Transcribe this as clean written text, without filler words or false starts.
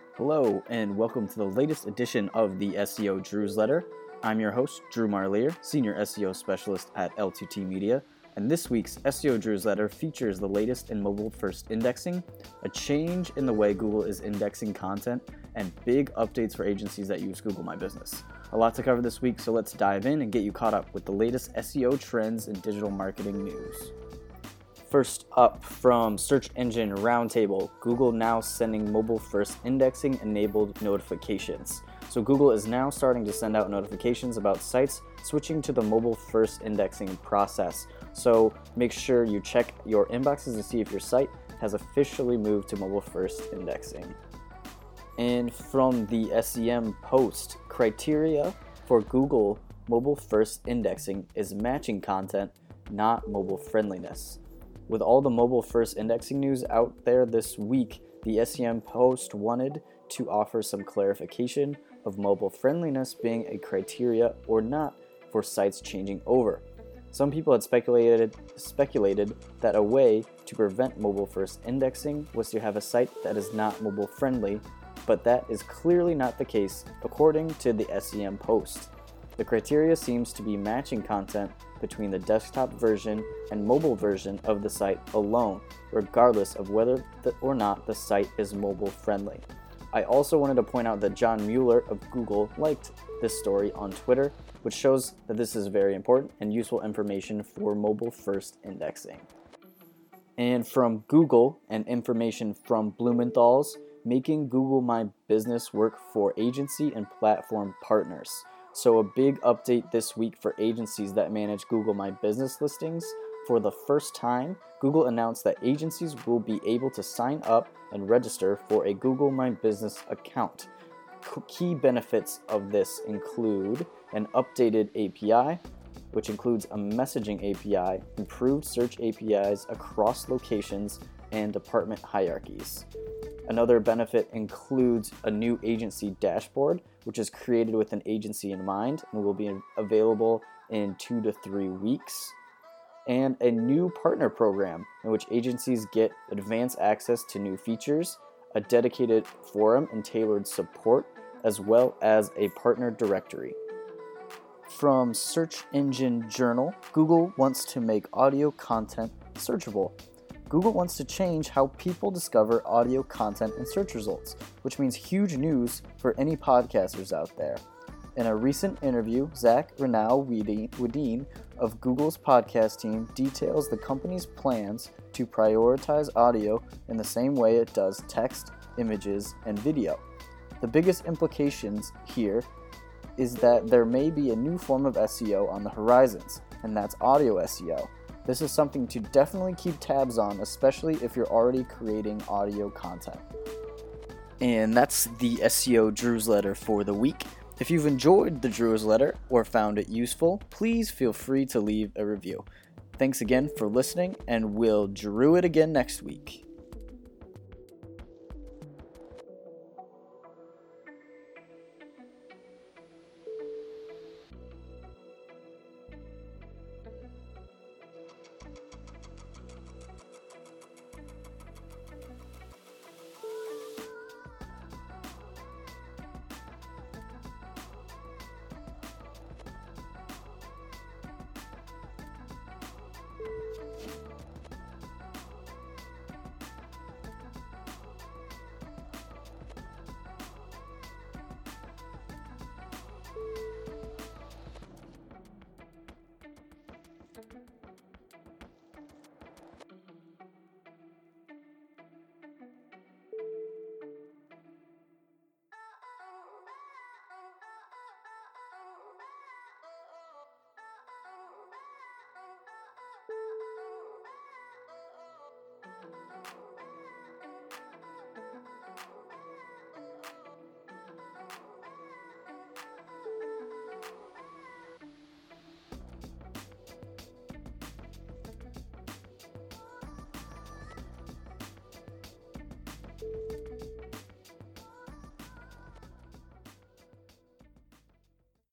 Hello, and welcome to the latest edition of the SEO Drew's Letter. I'm your host, Drew Marlier, Senior SEO Specialist at L2T Media, and this week's SEO Drew's Letter features the latest in mobile-first indexing, a change in the way Google is indexing content, and big updates for agencies that use Google My Business. A lot to cover this week, so let's dive in and get you caught up with the latest SEO trends and digital marketing news. First up, from Search Engine Roundtable, Google now sending mobile-first indexing-enabled notifications. So Google is now starting to send out notifications about sites switching to the mobile-first indexing process. So make sure you check your inboxes to see if your site has officially moved to mobile-first indexing. And from the SEM Post, criteria for Google mobile-first indexing is matching content, not mobile friendliness. With all the mobile-first indexing news out there this week, the SEM Post wanted to offer some clarification of mobile friendliness being a criteria or not for sites changing over. Some people had speculated that a way to prevent mobile-first indexing was to have a site that is not mobile-friendly, but that is clearly not the case according to the SEM Post. The criteria seems to be matching content between the desktop version and mobile version of the site alone, regardless of whether or not the site is mobile friendly. I also wanted to point out that John Mueller of Google liked this story on Twitter, which shows that this is very important and useful information for mobile first indexing. And from Google and information from Blumenthal's, making Google My Business work for agency and platform partners. So a big update this week for agencies that manage Google My Business listings. For the first time, Google announced that agencies will be able to sign up and register for a Google My Business account. Key benefits of this include an updated API, which includes a messaging API, improved search APIs across locations, and department hierarchies. Another benefit includes a new agency dashboard, which is created with an agency in mind and will be available in 2 to 3 weeks. And a new partner program in which agencies get advanced access to new features, a dedicated forum and tailored support, as well as a partner directory. From Search Engine Journal, Google wants to make audio content searchable. Google wants to change how people discover audio content in search results, which means huge news for any podcasters out there. In a recent interview, Zach Renaud-Wedin of Google's podcast team details the company's plans to prioritize audio in the same way it does text, images, and video. The biggest implications here is that there may be a new form of SEO on the horizons, and that's audio SEO. This is something to definitely keep tabs on, especially if you're already creating audio content. And that's the SEO Drew's Letter for the week. If you've enjoyed the Drew's Letter or found it useful, please feel free to leave a review. Thanks again for listening, and we'll Drew it again next week.